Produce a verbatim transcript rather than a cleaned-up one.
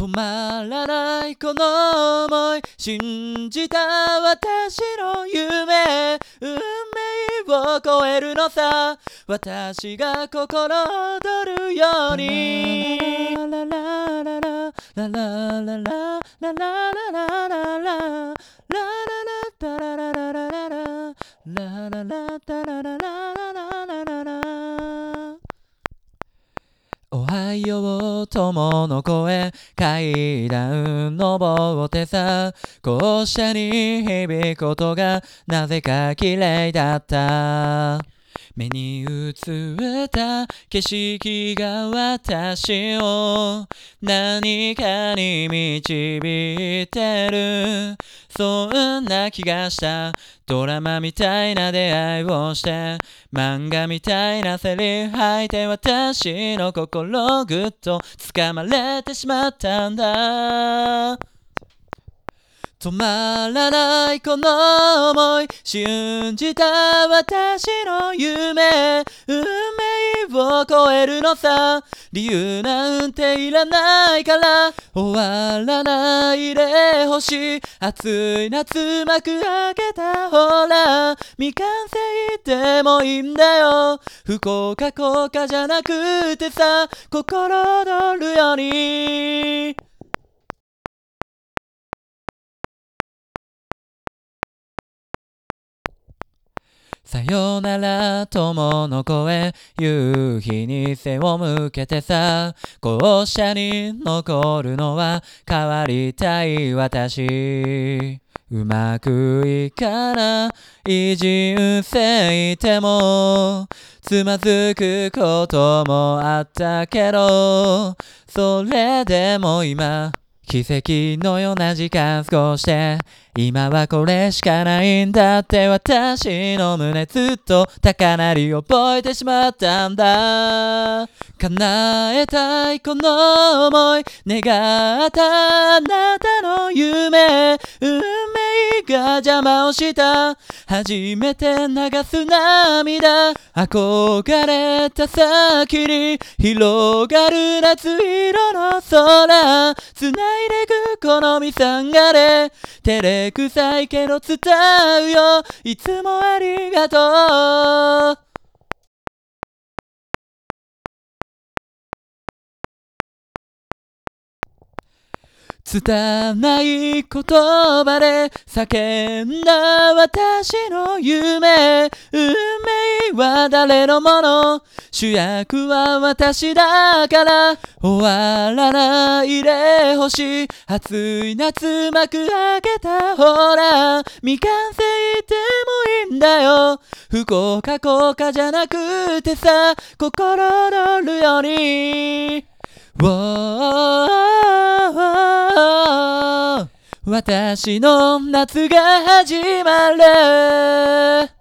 止まらないこの想い、信じた私の夢、運命を超えるのさ、私が心躍るように。ララララララララララララララララララタラララララララララタラララララララ。おはよう友の声、階段登ってさ、校舎に響くことがなぜか綺麗だった。目に映った景色が私を何かに導いてる、そんな気がした。ドラマみたいな出会いをして、漫画みたいなセリフ吐いて、私の心ぐっと掴まれてしまったんだ。止まらないこの想い、信じた私の夢、運命を超えるのさ、理由なんていらないから、終わらないでほしい、暑い夏幕開けたほら、未完成でもいいんだよ、不幸か幸かじゃなくてさ、心躍るように。さよなら友の声、夕日に背を向けてさ、校舎に残るのは変わりたい私。うまくいかない人生でもつまずくこともあったけど、それでも今奇跡のような時間過ごして、今はこれしかないんだって、私の胸ずっと高鳴り覚えてしまったんだ。叶えたいこの想い、願ったあなたの夢、運命が邪魔をした、初めて流す涙、憧れた先に広がる夏色の空、繋いでくこのみさんがれ、照れくさいけど伝うよ、いつもありがとう。拙い言葉で叫んだ私の夢、運命は誰のもの、主役は私だから、終わらないでほしい、暑い夏幕開けたほら、未完成でもいいんだよ、不幸か幸かじゃなくてさ、心躍るように。私の夏が始まる。